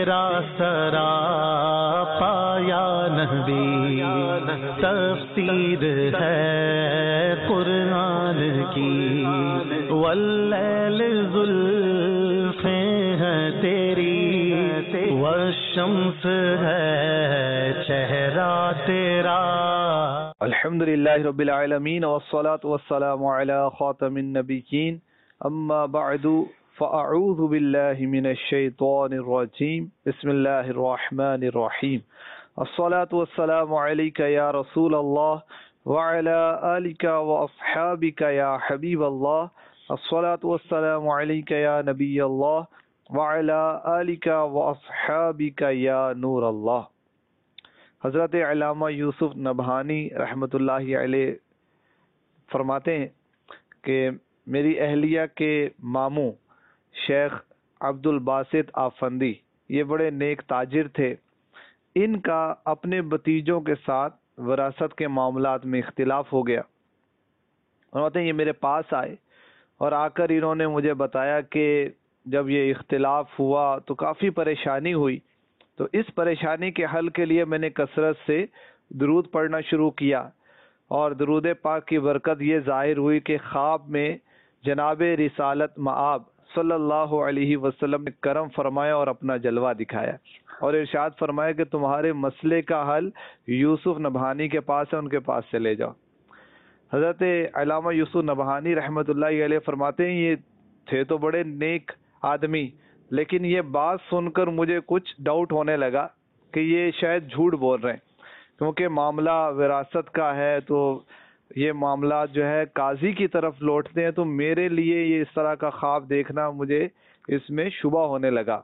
تیرا سرا پایا نبی، تفسیر ہے قرآن کی، واللیل زلفیں ہیں تیری، والشمس ہے چہرہ تیرا۔ الحمدللہ رب العالمین، والصلاة والسلام علی خاتم النبیین، اما بعد فاعوذ باللہ من الشیطان الرجیم، بسم اللہ الرحمن الرحیم۔ الصلاة والسلام علیک یا رسول اللہ وعلی آلک واصحابک یا حبیب اللہ، الصلاة والسلام علیک یا نبی اللہ وعلی آلک واصحابک یا نور اللہ۔ حضرت علامہ یوسف نبہانی رحمۃ اللہ علیہ فرماتے ہیں کہ میری اہلیہ کے ماموں شیخ عبد الباسط آفندی یہ بڑے نیک تاجر تھے۔ ان کا اپنے بھتیجوں کے ساتھ وراثت کے معاملات میں اختلاف ہو گیا۔ فرماتے ہیں یہ میرے پاس آئے اور آ کر انہوں نے مجھے بتایا کہ جب یہ اختلاف ہوا تو کافی پریشانی ہوئی، تو اس پریشانی کے حل کے لیے میں نے کثرت سے درود پڑھنا شروع کیا، اور درود پاک کی برکت یہ ظاہر ہوئی کہ خواب میں جناب رسالت مآب صلی اللہ علیہ وسلم نے کرم فرمایا اور اپنا جلوہ دکھایا، اور ارشاد فرمایا کہ تمہارے مسئلے کا حل یوسف نبہانی کے پاس ہے، ان کے پاس چلے جاؤ۔ حضرت علامہ یوسف نبہانی رحمۃ اللہ علیہ فرماتے ہیں یہ تھے تو بڑے نیک آدمی، لیکن یہ بات سن کر مجھے کچھ ڈاؤٹ ہونے لگا کہ یہ شاید جھوٹ بول رہے ہیں، کیونکہ معاملہ وراثت کا ہے تو یہ معاملات جو ہے قاضی کی طرف لوٹتے ہیں، تو میرے لیے یہ اس طرح کا خواب دیکھنا مجھے اس میں شبہ ہونے لگا۔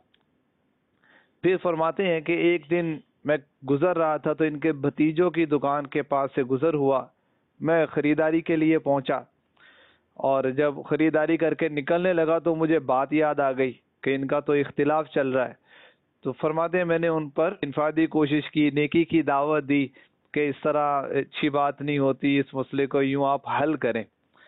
پھر فرماتے ہیں کہ ایک دن میں گزر رہا تھا تو ان کے بھتیجوں کی دکان کے پاس سے گزر ہوا، میں خریداری کے لیے پہنچا، اور جب خریداری کر کے نکلنے لگا تو مجھے بات یاد آ گئی کہ ان کا تو اختلاف چل رہا ہے۔ تو فرماتے ہیں میں نے ان پر انفرادی کوشش کی، نیکی کی دعوت دی کہ اس طرح اچھی بات نہیں ہوتی، اس مسئلے کو یوں آپ حل کریں۔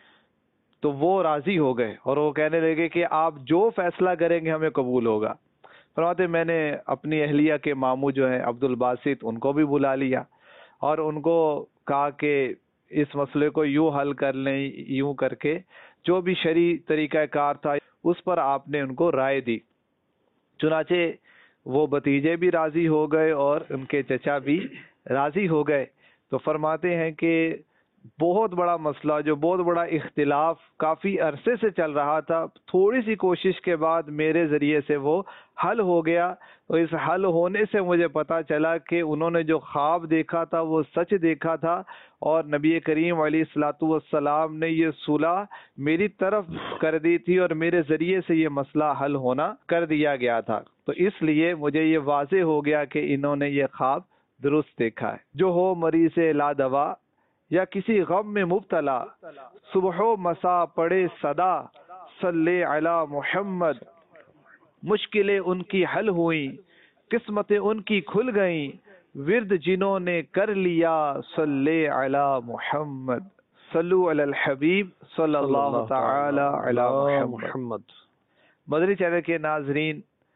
تو وہ راضی ہو گئے اور وہ کہنے لگے کہ آپ جو فیصلہ کریں گے ہمیں قبول ہوگا۔ فرماتے ہیں میں نے اپنی اہلیہ کے ماموں جو ہیں عبد الباسط ان کو بھی بلا لیا اور ان کو کہا کہ اس مسئلے کو یوں حل کر لیں، یوں کر کے جو بھی شرعی طریقہ کار تھا اس پر آپ نے ان کو رائے دی۔ چنانچہ وہ بھتیجے بھی راضی ہو گئے اور ان کے چچا بھی راضی ہو گئے۔ تو فرماتے ہیں کہ بہت بڑا مسئلہ، جو بہت بڑا اختلاف کافی عرصے سے چل رہا تھا، تھوڑی سی کوشش کے بعد میرے ذریعے سے وہ حل ہو گیا۔ اور اس حل ہونے سے مجھے پتا چلا کہ انہوں نے جو خواب دیکھا تھا وہ سچ دیکھا تھا، اور نبی کریم علیہ الصلوۃ والسلام نے یہ صلح میری طرف کر دی تھی، اور میرے ذریعے سے یہ مسئلہ حل ہونا کر دیا گیا تھا۔ تو اس لیے مجھے یہ واضح ہو گیا کہ انہوں نے یہ خواب درست دیکھا ہے۔ جو ہو مریض لا دوا یا کسی غم میں مبتلا، صبح و مسا پڑے صدا صلی علی محمد، مشکلیں ان کی حل ہوئیں، قسمتیں ان کی کھل گئیں، ورد جنہوں نے کر لیا صلی علی محمد، صلو علی الحبیب صلی اللہ تعالی علی محمد۔ مدنی چینل کے ناظرین،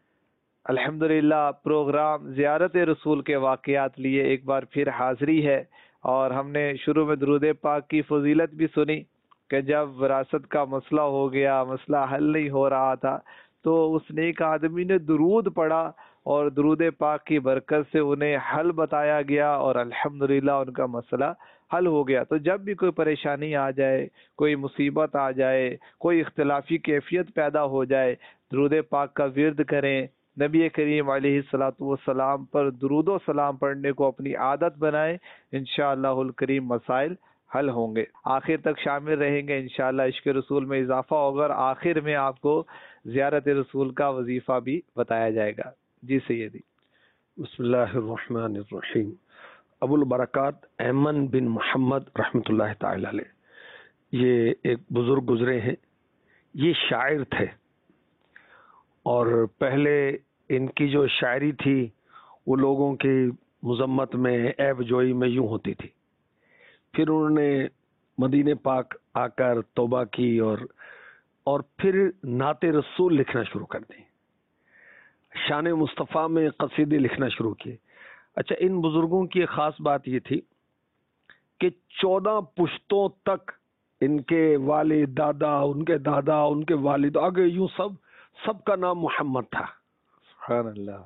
الحمدللہ پروگرام زیارت رسول کے واقعات لیے ایک بار پھر حاضری ہے، اور ہم نے شروع میں درود پاک کی فضیلت بھی سنی کہ جب وراثت کا مسئلہ ہو گیا، مسئلہ حل نہیں ہو رہا تھا، تو اس نیک آدمی نے درود پڑھا اور درود پاک کی برکت سے انہیں حل بتایا گیا، اور الحمدللہ ان کا مسئلہ حل ہو گیا۔ تو جب بھی کوئی پریشانی آ جائے، کوئی مصیبت آ جائے، کوئی اختلافی کیفیت پیدا ہو جائے، درود پاک کا ورد کریں، نبی کریم علیہ الصلوۃ والسلام پر درود و سلام پڑھنے کو اپنی عادت بنائیں، انشاءاللہ الکریم مسائل حل ہوں گے۔ آخر تک شامل رہیں گے، انشاءاللہ عشق رسول میں اضافہ ہوگا، اور آخر میں آپ کو زیارت رسول کا وظیفہ بھی بتایا جائے گا۔ جی سیدی۔ بسم اللہ الرحمن الرحیم۔ ابو البرکات ایمن بن محمد رحمۃ اللہ تعالی علیہ یہ ایک بزرگ گزرے ہیں، یہ شاعر تھے، اور پہلے ان کی جو شاعری تھی وہ لوگوں کی مذمت میں، عیب جوئی میں یوں ہوتی تھی۔ پھر انہوں نے مدینے پاک آ کر توبہ کی اور پھر نعت رسول لکھنا شروع کر دی۔ شان مصطفیٰ میں قصیدے لکھنا شروع کیے. اچھا، ان بزرگوں کی ایک خاص بات یہ تھی کہ 14 پشتوں تک ان کے والد، دادا، ان کے دادا، ان کے والد، آگے یوں سب کا نام محمد تھا. سبحان اللہ.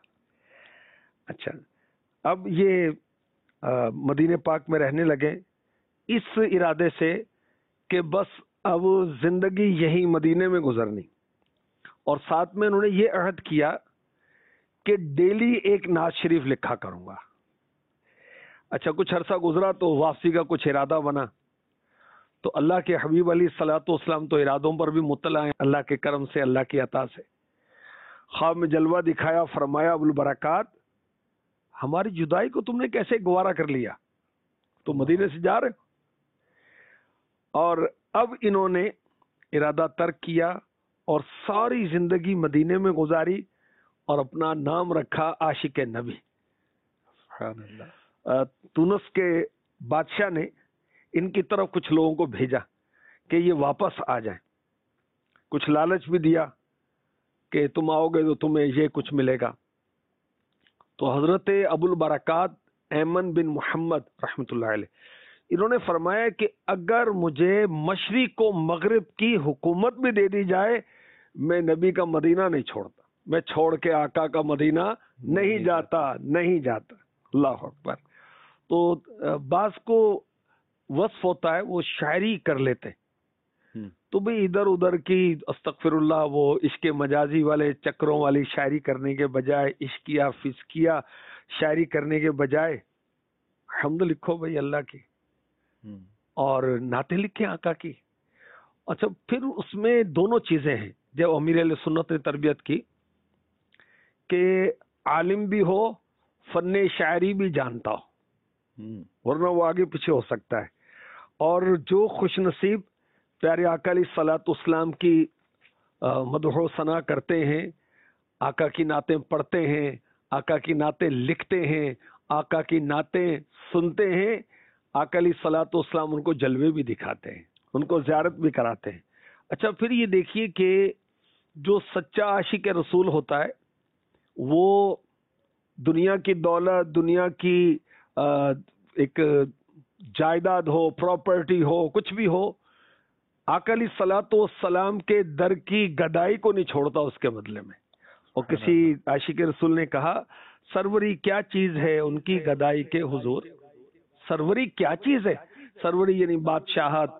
اچھا، اب یہ مدینہ پاک میں رہنے لگے اس ارادے سے کہ بس اب زندگی یہی مدینے میں گزرنی، اور ساتھ میں انہوں نے یہ عہد کیا کہ ڈیلی ایک نعت شریف لکھا کروں گا. اچھا، کچھ عرصہ گزرا تو واپسی کا کچھ ارادہ بنا، تو اللہ کے حبیب علیہ الصلوۃ والسلام تو ارادوں پر بھی مطلع ہیں، اللہ کے کرم سے، اللہ کی عطا سے. خواب میں جلوہ دکھایا، فرمایا ابو البرکات ہماری جدائی کو تم نے کیسے گوارا کر لیا؟ تو مدینے سے جا رہے ہو. اور اب انہوں نے ارادہ ترک کیا اور ساری زندگی مدینے میں گزاری اور اپنا نام رکھا عاشق نبی. سبحان اللہ. تونس کے بادشاہ نے ان کی طرف کچھ لوگوں کو بھیجا کہ یہ واپس آ جائیں، کچھ لالچ بھی دیا کہ تم آؤ گے تو تمہیں یہ کچھ ملے گا. تو حضرت ابو البرکات ایمن بن محمد رحمۃ اللہ علیہ انہوں نے فرمایا کہ اگر مجھے مشرق و مغرب کی حکومت بھی دے دی جائے میں نبی کا مدینہ نہیں چھوڑتا، میں چھوڑ کے آقا کا مدینہ نہیں جاتا. اللہ اکبر. تو بعض کو وصف ہوتا ہے وہ شاعری کر لیتے، تو بھئی ادھر ادھر کی استغفر اللہ وہ عشق مجازی والے چکروں والی شاعری کرنے کے بجائے، عشقیہ فسقیہ شاعری کرنے کے بجائے حمد لکھو بھئی اللہ کی اور نعتیں لکھیں آقا کی. اچھا، پھر اس میں دونوں چیزیں ہیں. جب امیر علیہ سنت نے تربیت کی کہ عالم بھی ہو، فن شاعری بھی جانتا ہو، ورنہ وہ آگے پیچھے ہو سکتا ہے. اور جو خوش نصیب پیارے آقا علیہ الصلوۃ والسلام کی مدح و ثنا کرتے ہیں، آقا کی نعتیں پڑھتے ہیں، آقا کی نعتیں لکھتے ہیں، آقا کی نعتیں سنتے ہیں، آقا علیہ الصلوۃ والسلام ان کو جلوے بھی دکھاتے ہیں، ان کو زیارت بھی کراتے ہیں. اچھا، پھر یہ دیکھیے کہ جو سچا عاشق رسول ہوتا ہے وہ دنیا کی دولت، دنیا کی ایک جائیداد ہو، پراپرٹی ہو، کچھ بھی ہو، آقا علیہ الصلوۃ والسلام کے در کی گدائی کو نہیں چھوڑتا اس کے بدلے میں. اور کسی عاشق رسول نے کہا سروری کیا چیز ہے ان کی گدائی کے حضور. سروری کیا چیز ہے؟ سروری یعنی بادشاہت.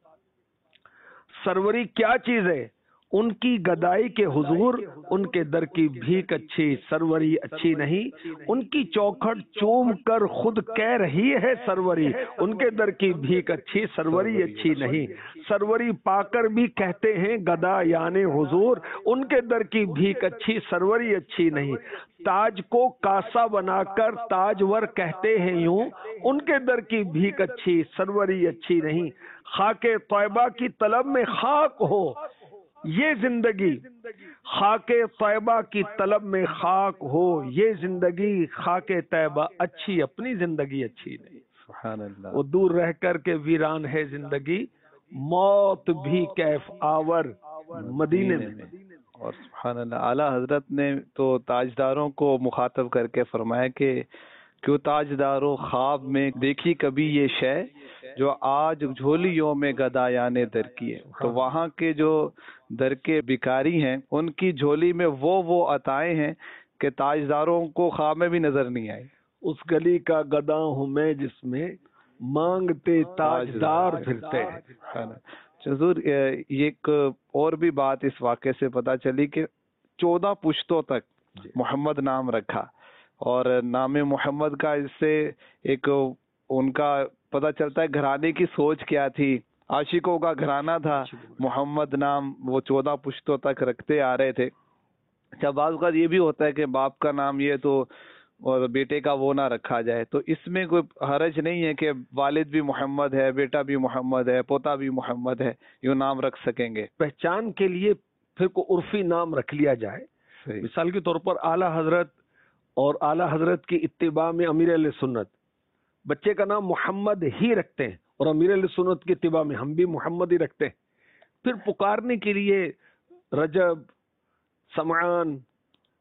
سروری کیا چیز ہے ان کی گدائی کے حضور، ان کے در کی بھیک اچھی سروری اچھی نہیں، ان کی چوکھٹ چوم کر خود کہہ رہی ہے سروری، ان کے در کی بھیک اچھی سروری اچھی نہیں. سروری پا کر بھی کہتے ہیں گدا یعنی حضور، ان کے در کی بھیک اچھی سروری اچھی نہیں. تاج کو کاسا بنا کر تاجور کہتے ہیں یوں، ان کے در کی بھیک اچھی سروری اچھی نہیں. خاک طیبہ کی طلب میں خاک ہو یہ زندگی، خاک طیبہ کی طلب میں خاک ہو یہ زندگی، خاک طیبہ اچھی اپنی زندگی اچھی نہیں. سبحان اللہ. وہ دور رہ کر کے ویران ہے زندگی، موت بھی کیف آور مدینے میں. اور سبحان اللہ، اعلیٰ حضرت نے تو تاجداروں کو مخاطب کر کے فرمایا کہ کیوں تاجداروں خواب میں دیکھی کبھی یہ شے جو آج جھولیوں میں گدایانے در کی ہے. تو وہاں کے جو در کے بھکاری ہیں ان کی جھولی میں وہ عطائیں ہیں کہ تاجداروں کو خواب میں بھی نظر نہیں آئی. اس گلی کا گدا ہوں میں جس میں مانگتے تاجدار پھرتے ہیں. حضور ایک اور بھی بات اس واقعے سے پتہ چلی کہ 14 پشتوں تک محمد نام رکھا، اور نام محمد کا اس سے ایک ان کا پتہ چلتا ہے گھرانے کی سوچ کیا تھی. عاشقوں کا گھرانہ تھا، محمد نام وہ 14 پشتوں تک رکھتے آ رہے تھے. اچھا، بعض اوقات یہ بھی ہوتا ہے کہ باپ کا نام یہ تو اور بیٹے کا وہ نہ رکھا جائے، تو اس میں کوئی حرج نہیں ہے کہ والد بھی محمد ہے، بیٹا بھی محمد ہے، پوتا بھی محمد ہے، یوں نام رکھ سکیں گے. پہچان کے لیے پھر کوئی عرفی نام رکھ لیا جائے. مثال کے طور پر اعلیٰ حضرت اور اعلیٰ حضرت کی اتباع میں امیر علیہ سنت بچے کا نام محمد ہی رکھتے ہیں، اور امیر علیہ سنت کی اتباع میں ہم بھی محمد ہی رکھتے ہیں. پھر پکارنے کے لیے رجب، سمعان،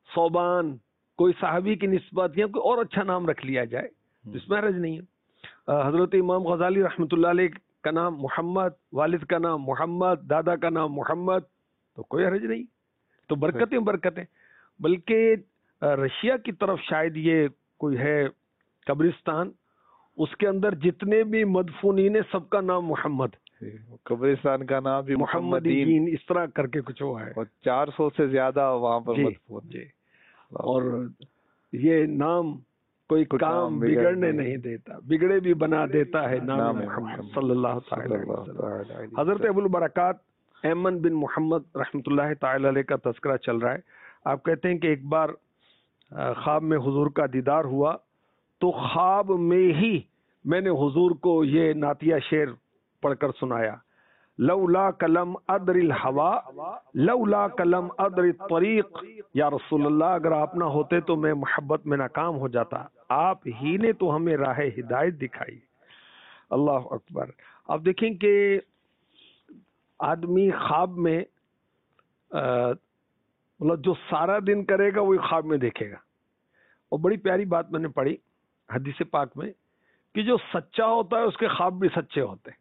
صوبان کوئی صحابی کی نسبت یا کوئی اور اچھا نام رکھ لیا جائے تو اس میں حرج نہیں ہے. حضرت امام غزالی رحمۃ اللہ علیہ کا نام محمد، والد کا نام محمد، دادا کا نام محمد، تو کوئی حرج نہیں، تو برکتیں برکتیں. بلکہ رشیا کی طرف شاید یہ کوئی ہے قبرستان، اس کے اندر جتنے بھی مدفونین ہیں سب کا نام محمد، قبرستان کا نام بھی محمدین اس طرح کر کے کچھ ہوا ہے، اور 400 سے زیادہ وہاں پر جی مدفون. جی. اور یہ نام کوئی کام بگڑنے نہیں دیتا، بگڑے بھی بنا دیتا ہے نام محمد صلی اللہ تعالی علیہ وسلم. حضرت ابو البرکات ایمن بن محمد رحمۃ اللہ تعالی علیہ کا تذکرہ چل رہا ہے. آپ کہتے ہیں کہ ایک بار خواب میں حضور کا دیدار ہوا تو خواب میں ہی میں نے حضور کو یہ نعتیہ شعر پڑھ کر سنایا: لولا کلم ادر الہوا لولا کلم ادر الطریق، یا رسول اللہ اگر آپ نہ ہوتے تو میں محبت میں ناکام ہو جاتا، آپ ہی نے تو ہمیں راہ ہدایت دکھائی. اللہ اکبر. آپ دیکھیں کہ آدمی خواب میں مطلب جو سارا دن کرے گا وہی خواب میں دیکھے گا. اور بڑی پیاری بات میں نے پڑھی حدیث پاک میں کہ جو سچا ہوتا ہے اس کے خواب بھی سچے ہوتے ہیں.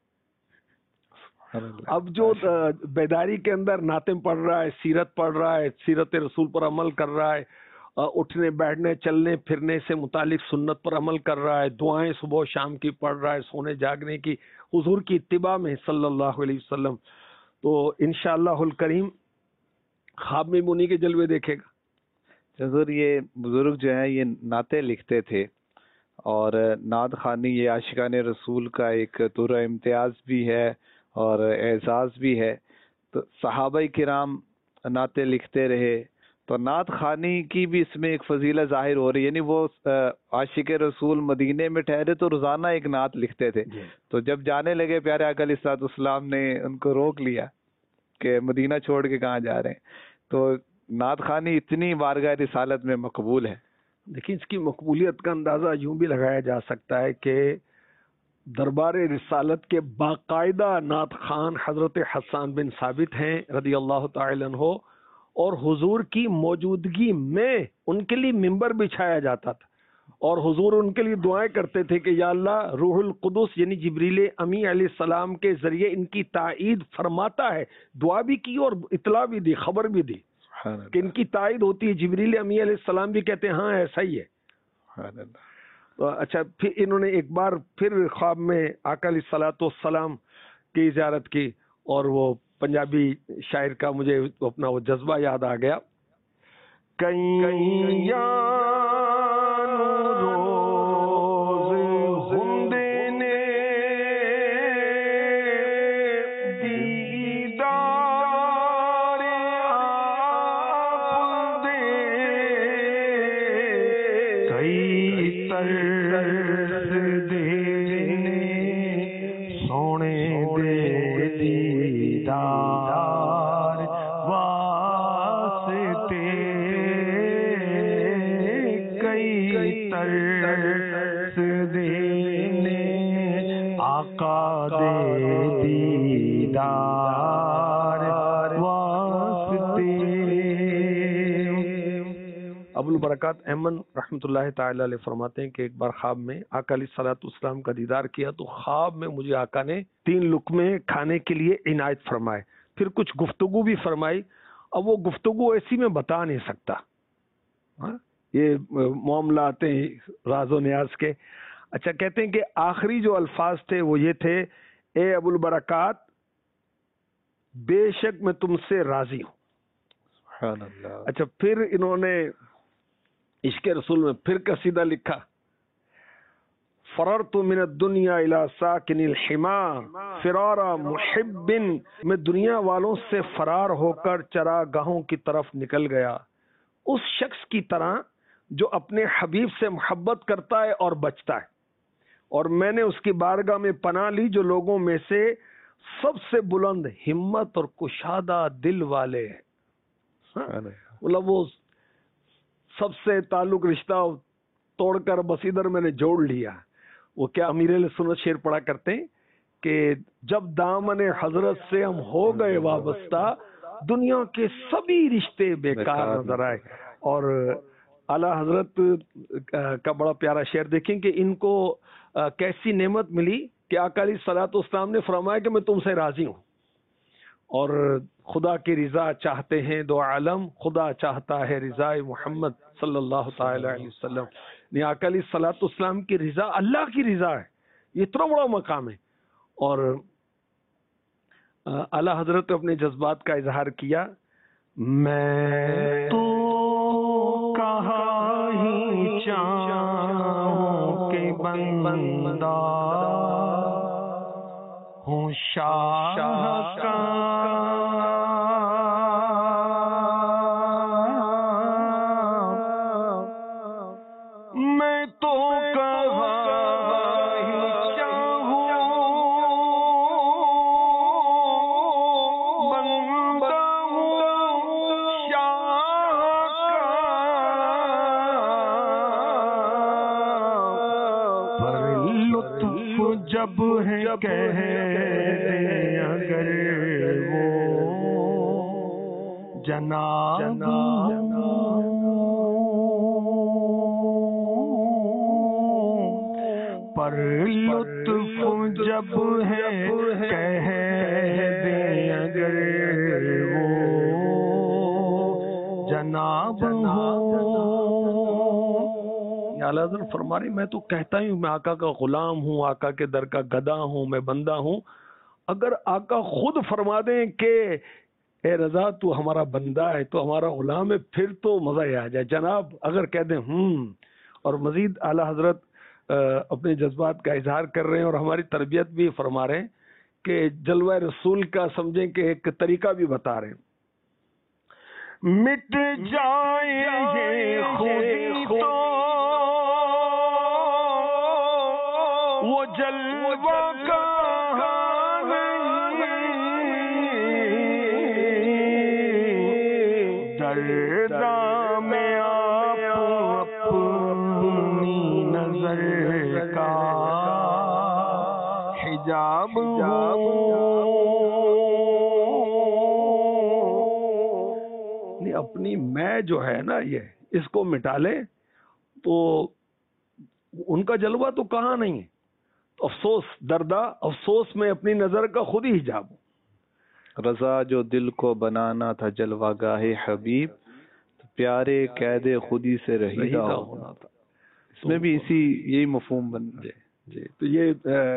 اب جو بیداری کے اندر نعتیں پڑھ رہا ہے، سیرت پڑھ رہا ہے، سیرت رسول پر عمل کر رہا ہے، اٹھنے بیٹھنے چلنے پھرنے سے متعلق سنت پر عمل کر رہا ہے، دعائیں صبح و شام کی پڑھ رہا ہے، سونے جاگنے کی حضور کی اتباع میں صلی اللہ علیہ وسلم، تو انشاءاللہ الکریم خواب میں منی کے جلوے دیکھے گا. حضور یہ بزرگ جو ہیں یہ نعتیں لکھتے تھے، اور نعت خوانی یہ عاشقان رسول کا ایک طور امتیاز بھی ہے اور اعزاز بھی ہے. تو صحابہ کرام نعتیں لکھتے رہے تو نعت خوانی کی بھی اس میں ایک فضیلت ظاہر ہو رہی ہے. یعنی وہ عاشق رسول مدینے میں ٹھہرے تو روزانہ ایک نعت لکھتے تھے، تو جب جانے لگے پیارے آقا علیہ الصلوۃ والسلام نے ان کو روک لیا کہ مدینہ چھوڑ کے کہاں جا رہے ہیں. تو نعت خوانی اتنی بارگاہ رسالت میں مقبول ہے. دیکھیں اس کی مقبولیت کا اندازہ یوں بھی لگایا جا سکتا ہے کہ دربار رسالت کے باقاعدہ نعت خوان حضرت حسان بن ثابت ہیں رضی اللہ تعالی عنہ، اور حضور کی موجودگی میں ان کے لیے ممبر بچھایا جاتا تھا اور حضور ان کے لیے دعائیں کرتے تھے کہ یا اللہ روح القدس یعنی جبریل امی علیہ السلام کے ذریعے ان کی تائید فرماتا ہے. دعا بھی کی اور اطلاع بھی دی، خبر بھی دی کہ ان کی تائید ہوتی ہے. جبریل امی علیہ السلام بھی کہتے ہیں ہاں ایسا ہی ہے. اچھا پھر انہوں نے ایک بار پھر خواب میں آقا علیہ الصلوۃ والسلام کی زیارت کی، اور وہ پنجابی شاعر کا مجھے اپنا وہ جذبہ یاد آ گیا. ابو البرکات احمد رحمۃ اللہ تعالی علیہ فرماتے ہیں کہ ایک بار خواب میں آقا علیہ الصلوۃ والسلام کا دیدار کیا تو خواب میں مجھے آقا نے 3 لقمے کھانے کے لیے عنایت فرمائے، پھر کچھ گفتگو بھی فرمائی. اب وہ گفتگو ایسی میں بتا نہیں سکتا، یہ معاملات ہیں راز و نیاز کے. اچھا کہتے ہیں کہ آخری جو الفاظ تھے وہ یہ تھے: اے ابو البرکات بے شک میں تم سے راضی ہوں. سبحان اللہ. اچھا پھر انہوں نے عشق رسول میں پھر قصیدہ لکھا: فررت من الدنیا الی ساکن الحما فرار محب، میں دنیا والوں سے فرار ہو کر چراگاہوں کی طرف نکل گیا اس شخص کی طرح جو اپنے حبیب سے محبت کرتا ہے اور بچتا ہے، اور میں نے اس کی بارگاہ میں پناہ لی جو لوگوں میں سے سب سے بلند ہمت اور کشادہ دل والے ہیں. مطلب وہ سب سے تعلق رشتہ توڑ کر بس ادھر میں نے جوڑ لیا. وہ کیا امیر علیہ سنت شعر پڑھا کرتے ہیں کہ جب دامن حضرت سے ہم ہو گئے وابستہ دنیا کے سبھی رشتے بیکار نظر آئے. اور اعلیٰ حضرت کا بڑا پیارا شعر دیکھیں کہ ان کو کیسی نعمت ملی کہ آقا علیہ الصلوۃ والسلام نے فرمایا کہ میں تم سے راضی ہوں، اور خدا کی رضا چاہتے ہیں دو عالم، خدا چاہتا ہے رضا محمد صلی اللہ تعالی علیہ وسلم. یعنی آقا علیہ الصلوۃ والسلام کی رضا اللہ کی رضا ہے، یہ اتنا بڑا مقام ہے. اور اعلیٰ حضرت نے اپنے جذبات کا اظہار کیا، میں تو کہاں ہی چاہوں کہ بندہ ہوں شاہ کا، میں تو جب ہے کہہ دیں اگر وہ جناب پر لطف جب ہے کہہ دیں اگر وہ جناب اعلیٰ حضرت فرما رہے میں تو کہتا ہوں میں آقا کا غلام ہوں، آقا کے در کا گدا ہوں، میں بندہ ہوں. اگر آقا خود فرما دیں کہ اے رضا تو ہمارا بندہ ہے، تو ہمارا غلام ہے، پھر تو مزہ ہی آ جائے. جناب اگر کہہ دیں اور مزید اعلیٰ حضرت اپنے جذبات کا اظہار کر رہے ہیں اور ہماری تربیت بھی فرما رہے ہیں کہ جلوہ رسول کا سمجھیں کہ ایک طریقہ بھی بتا رہے ہیں. مٹ جائے یہ خودی تو وہ جلوہ کا دردا میں آپ اپنی نظر کا حجاب اپنی میں جو ہے نا یہ اس کو مٹا لے تو ان کا جلوہ تو کہاں نہیں ہے. افسوس دردا افسوس میں اپنی نظر کا خود ہی حجاب ہوں. رضا جو دل کو بنانا تھا جلوہ گاہ حبیب، تو پیارے قید خودی سے رہیدہ ہونا تھا. اس میں بھی یہی مفہوم بن جی. تو یہ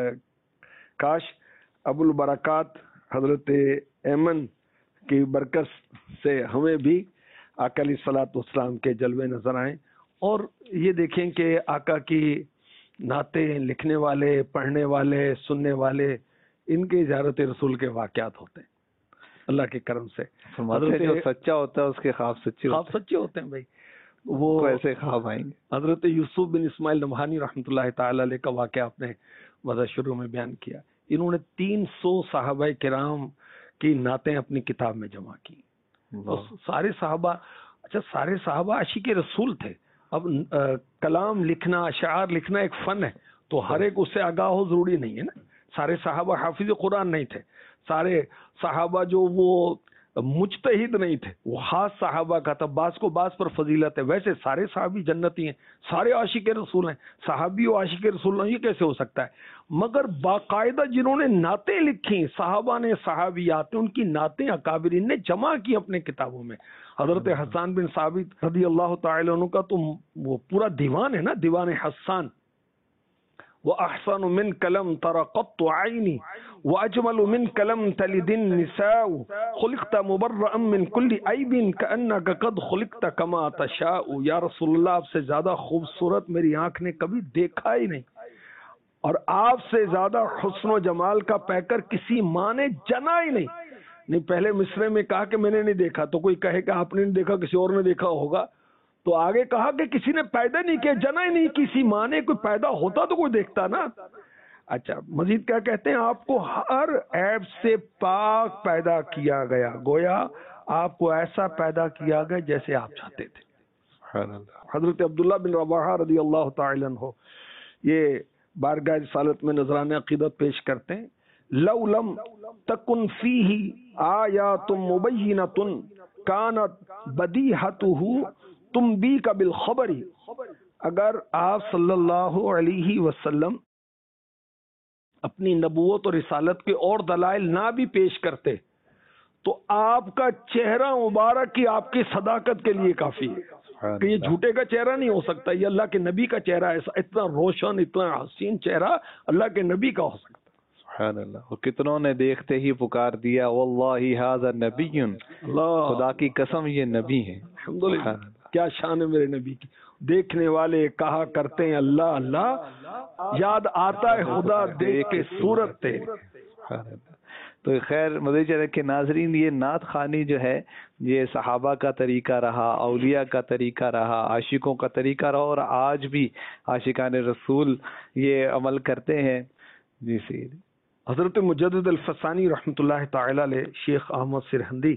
کاش ابو البرکات حضرت ایمن کی برکت سے ہمیں بھی آقا علیہ الصلوۃ والسلام کے جلوے نظر آئیں. اور یہ دیکھیں کہ آقا کی نعتیں لکھنے والے، پڑھنے والے، سننے والے، ان کے زیارت رسول کے واقعات ہوتے ہیں اللہ کے کرم سے. جو سچا ہوتا ہے اس کے خواب سچے ہوتے ہیں بھائی. وہ ایسے خواب آئیں گے. حضرت یوسف بن اسماعیل نبہانی رحمۃ اللہ تعالی علیہ کا واقعہ آپ نے وضع شروع میں بیان کیا. انہوں نے 300 صحابہ کرام کی نعتیں اپنی کتاب میں جمع کی. سارے صحابہ عاشق رسول تھے. اب کلام لکھنا، اشعار لکھنا ایک فن ہے، تو ہر ایک اس سے آگاہ ہو ضروری نہیں ہے نا. سارے صحابہ حافظ قرآن نہیں تھے، سارے صحابہ جو وہ مجتہد نہیں تھے، وہ خاص صحابہ کا تھا. بعض کو بعض پر فضیلت ہے. ویسے سارے صحابی جنتی ہیں، سارے عاشق رسول ہیں. صحابی و عاشق رسول نہیں، یہ کیسے ہو سکتا ہے؟ مگر باقاعدہ جنہوں نے نعتیں لکھی صحابہ نے، صحابیات نے، ان کی نعتیں اکابرین نے جمع کی اپنے کتابوں میں. حضرت حسان بن ثابت رضی اللہ تعالی عنہ کا تو وہ پورا دیوان ہے نا، دیوان حسان. وَأَحْسَنُ مِنْ كَلَمْ تَرَقَطْتُ عَيْنِي وَأَجْمَلُ مِنْ كَلَمْ تَلِدِ النِّسَاءُ خُلِقْتَ مُبَرَّأً مِنْ كُلِّ عَيْبٍ كَأَنَّكَ قَدْ خُلِقْتَ كَمَا تَشَاءُ. یا رسول اللہ، آپ سے زیادہ خوبصورت میری آنکھ نے کبھی دیکھا ہی نہیں، اور آپ سے زیادہ حسن و جمال کا پیکر کسی ماں نے جنا ہی نہیں. پہلے مصرے میں کہا کہ میں نے نہیں دیکھا، تو کوئی کہے کہ آپ نے نہیں دیکھا، کسی اور نے دیکھا ہوگا. تو آگے کہا کہ کسی نے پیدا نہیں کیا، جنا ہی نہیں کسی ماں نے. کوئی پیدا ہوتا تو کوئی دیکھتا نا. اچھا مزید کیا کہتے ہیں؟ آپ کو ہر عیب سے پاک پیدا کیا گیا، گویا آپ کو ایسا پیدا کیا گیا جیسے آپ چاہتے تھے. حضرت عبداللہ بن رواحہ رضی اللہ تعالی عنہ یہ بارگاہ رسالت میں نذرانہ عقیدت پیش کرتے ہیں. لو لم تکن فیہ آیات مبینۃ کانت بدیہتہ تم بھی کا بالخبری، اگر آپ صلی اللہ علیہ وسلم اپنی نبوت اور رسالت کے اور دلائل نہ بھی پیش کرتے تو آپ کا چہرہ مبارک ہی آپ کی صداقت کے لیے کافی ہے کہ یہ جھوٹے کا چہرہ نہیں ہو سکتا، یہ اللہ کے نبی کا چہرہ ہے، اتنا روشن اتنا حسین چہرہ اللہ کے نبی کا ہو سکتا ہے۔ سبحان اللہ۔ اور کتنوں نے دیکھتے ہی پکار دیا واللہ ھذا نبی، خدا کی قسم یہ نبی ہے۔ الحمدللہ، کیا شان ہے میرے نبی کی۔ دیکھنے والے کہا کرتے ہیں اللہ اللہ، یاد آتا ہے خدا دیکھ کے صورت تیری۔ تو خیر مدعو کے ناظرین، یہ نعت خوانی جو ہے یہ صحابہ کا طریقہ رہا، اولیاء کا طریقہ رہا، عاشقوں کا طریقہ رہا، اور آج بھی عاشقان رسول یہ عمل کرتے ہیں۔ جی سید حضرت مجدد الفسانی رحمۃ اللہ تعالی علیہ، شیخ احمد سرہندی،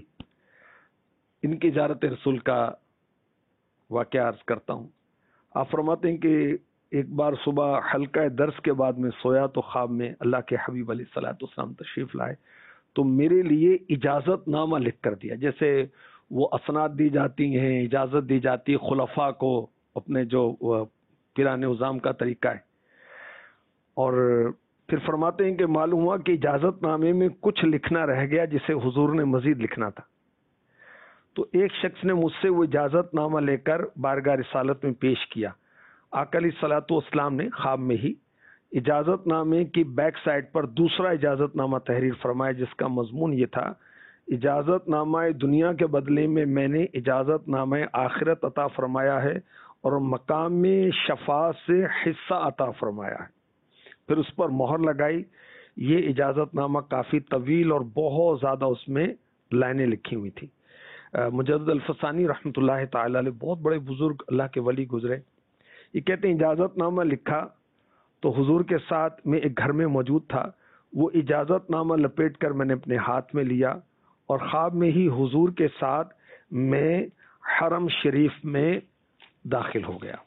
ان کی زیارت رسول کا واقعہ عرض کرتا ہوں۔ آپ فرماتے ہیں کہ ایک بار صبح حلقہ درس کے بعد میں سویا تو خواب میں اللہ کے حبیب علیہ الصلوۃ والسلام تشریف لائے تو میرے لیے اجازت نامہ لکھ کر دیا، جیسے وہ اسناد دی جاتی ہیں، اجازت دی جاتی ہے خلفاء کو، اپنے جو پیران نظام کا طریقہ ہے۔ اور پھر فرماتے ہیں کہ معلوم ہوا کہ اجازت نامے میں کچھ لکھنا رہ گیا جسے حضور نے مزید لکھنا تھا، تو ایک شخص نے مجھ سے وہ اجازت نامہ لے کر بارگاہ رسالت میں پیش کیا۔ آقا علیہ الصلوۃ والسلام نے خواب میں ہی اجازت نامے کی بیک سائڈ پر دوسرا اجازت نامہ تحریر فرمایا، جس کا مضمون یہ تھا: اجازت نامہ دنیا کے بدلے میں نے اجازت نامہ آخرت عطا فرمایا ہے اور مقام شفاعت سے حصہ عطا فرمایا ہے۔ پھر اس پر مہر لگائی۔ یہ اجازت نامہ کافی طویل اور بہت زیادہ اس میں لائنیں لکھی ہوئی تھی۔ مجدد الفسانی رحمۃ اللہ تعالی علیہ بہت بڑے بزرگ اللہ کے ولی گزرے۔ یہ کہتے ہیں اجازت نامہ لکھا تو حضور کے ساتھ میں ایک گھر میں موجود تھا، وہ اجازت نامہ لپیٹ کر میں نے اپنے ہاتھ میں لیا اور خواب میں ہی حضور کے ساتھ میں حرم شریف میں داخل ہو گیا۔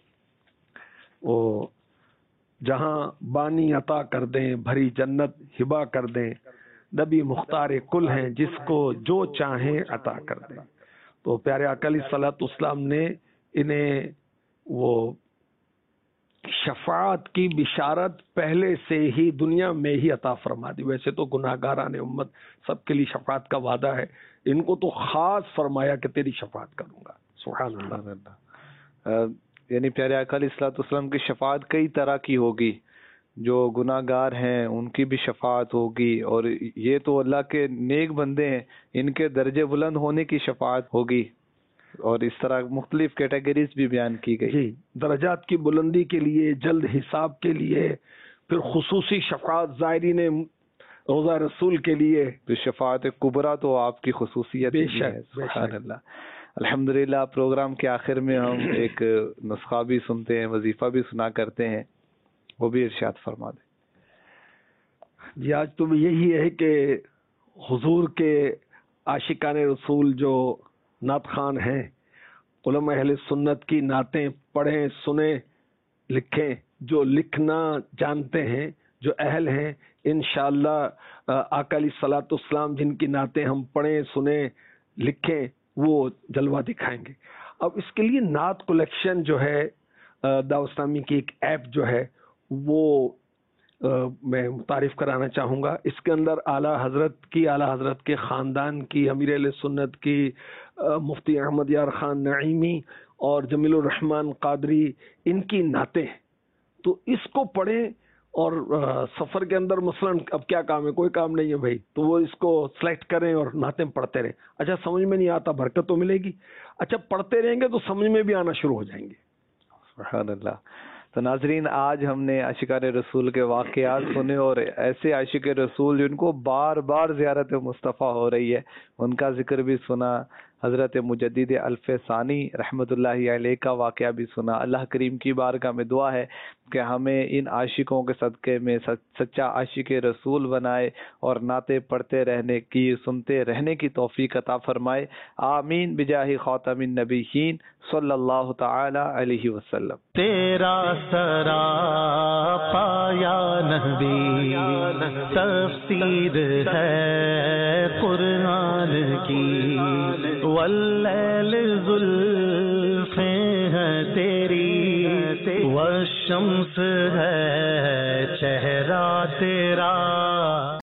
وہ جہاں بانی عطا کر دیں، بھری جنت ہبا کر دیں، نبی مختار کل ہیں جس کو جو چاہیں عطا کر دیں۔ تو پیارے آقا علیہ الصلوۃ والسلام نے انہیں وہ شفاعت کی بشارت پہلے سے ہی دنیا میں ہی عطا فرما دی۔ ویسے تو گناہگاران امت سب کے لیے شفاعت کا وعدہ ہے، ان کو تو خاص فرمایا کہ تیری شفاعت کروں گا۔ سبحان اللہ۔ یعنی پیارے آقا علیہ الصلوۃ والسلام کی شفاعت کئی طرح کی ہوگی، جو گناہ گار ہیں ان کی بھی شفاعت ہوگی، اور یہ تو اللہ کے نیک بندے ہیں، ان کے درجے بلند ہونے کی شفاعت ہوگی، اور اس طرح مختلف کیٹیگریز بھی بیان کی گئی۔ جی، درجات کی بلندی کے لیے، جلد حساب کے لیے، پھر خصوصی شفاعت زائرین روضہ رسول کے لیے، تو شفاعت کبریٰ تو آپ کی خصوصیت بے بھی شک، ہے۔ بے سبحان شک۔ اللہ۔ الحمدللہ، پروگرام کے آخر میں ہم ایک نسخہ بھی سنتے ہیں، وظیفہ بھی سنا کرتے ہیں، وہ بھی ارشاد فرما دیں۔ جی، آج تو یہی ہے کہ حضور کے عاشقان رسول جو نعت خوان ہیں، علماء اہل سنت کی نعتیں پڑھیں، سنیں، لکھیں، جو لکھنا جانتے ہیں، جو اہل ہیں، انشاءاللہ آقا علیہ الصلوۃ والسلام جن کی نعتیں ہم پڑھیں، سنیں، لکھیں، وہ جلوہ دکھائیں گے۔ اب اس کے لیے نعت کلیکشن جو ہے، دعوت اسلامی کی ایک ایپ جو ہے، وہ میں متعارف کرانا چاہوں گا۔ اس کے اندر اعلیٰ حضرت کے خاندان کی، امیر اہل سنت کی، مفتی احمد یار خان نعیمی اور جمیل الرحمن قادری، ان کی نعتیں، تو اس کو پڑھیں، اور سفر کے اندر مثلا اب کیا کام ہے، کوئی کام نہیں ہے بھائی، تو وہ اس کو سلیکٹ کریں اور نعتیں پڑھتے رہیں۔ اچھا سمجھ میں نہیں آتا، برکت تو ملے گی، اچھا پڑھتے رہیں گے تو سمجھ میں بھی آنا شروع ہو جائیں گے۔ سبحان اللہ۔ تو ناظرین، آج ہم نے عاشقان رسول کے واقعات سنے، اور ایسے عاشق رسول جن کو بار بار زیارت مصطفیٰ ہو رہی ہے، ان کا ذکر بھی سنا۔ حضرت مجدد الفسانی رحمۃ اللہ علیہ کا واقعہ بھی سنا۔ اللہ کریم کی بارگاہ میں دعا ہے کہ ہمیں ان عاشقوں کے صدقے میں سچا عاشق رسول بنائے، اور نعتیں پڑھتے رہنے کی، سنتے رہنے کی توفیق عطا فرمائے۔ آمین بجاہ خاتم النبیین صلی اللہ تعالی علیہ وسلم۔ تیرا سرا پایا نبی تفسیر ہے قرآن کی، واللیل زلفیں والشمس ہے چہرہ تیرا